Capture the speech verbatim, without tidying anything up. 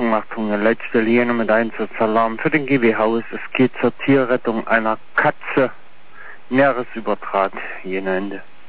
Achtung, Achtung, der letzte Linie mit Einsatzalarm für den G W Haus. Es geht zur Tierrettung einer Katze. Näheres übertrag, jene Ende.